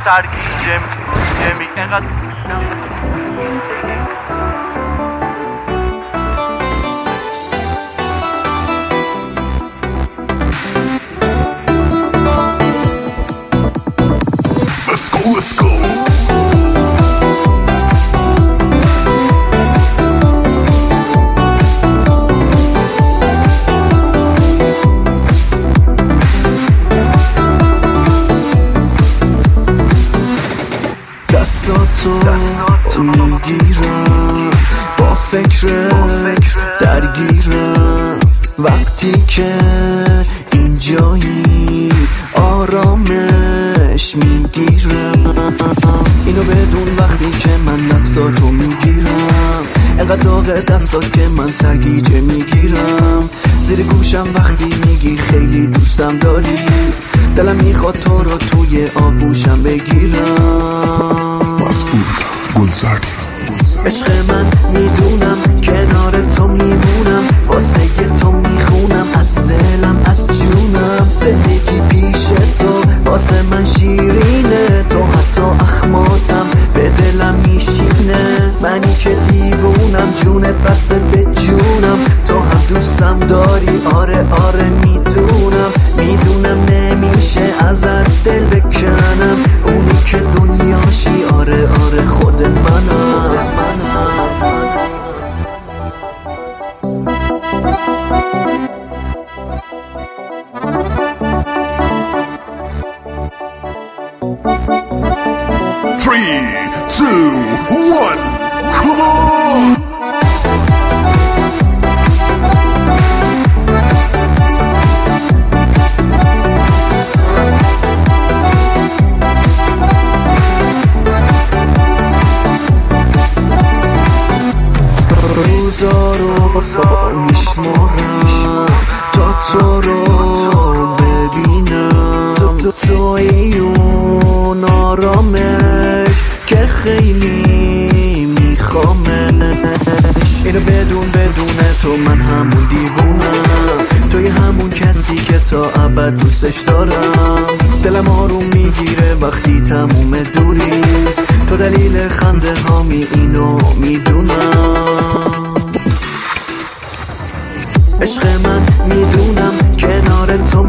سرگیجه جمی اینقدر Let's go, let's go. دستاتو میگیرم با فکرت درگیرم وقتی که اینجایی آرامش میگیرم اینو بدون وقتی که من دستاتو میگیرم انقدر داغ دستات که من سرگیجه میگیرم زیر گوشم وقتی میگی خیلی دوستم داری دلم میخواد تو رو توی آغوشم بگیرم مسعود گلزردی عشق من میدونم کنار تو میمونم واسه تو میخونم از دلم از جونم زندگی پیش تو واسه من شیرینه تو حتی اخماتم به دلم میشینه منی که دیوونم جونت بسته به جونم تو هم دوستم داری آره آره میدونم نمیشه ازت دل بکنم اونی که دنیاشی آره آره خود منم 3, 2, 1, come on! روزا رو میشمارم تا تو رو ببینم توی اون آرامش که خیلی میخوامش اینو بدون تو من همون دیوونم توی همون کسی که تا ابد دوستش دارم دلم آروم میگیره وقتی تموم دوری تو دلیل خنده هامی اینو میدونم عشق من میدونم کنار تو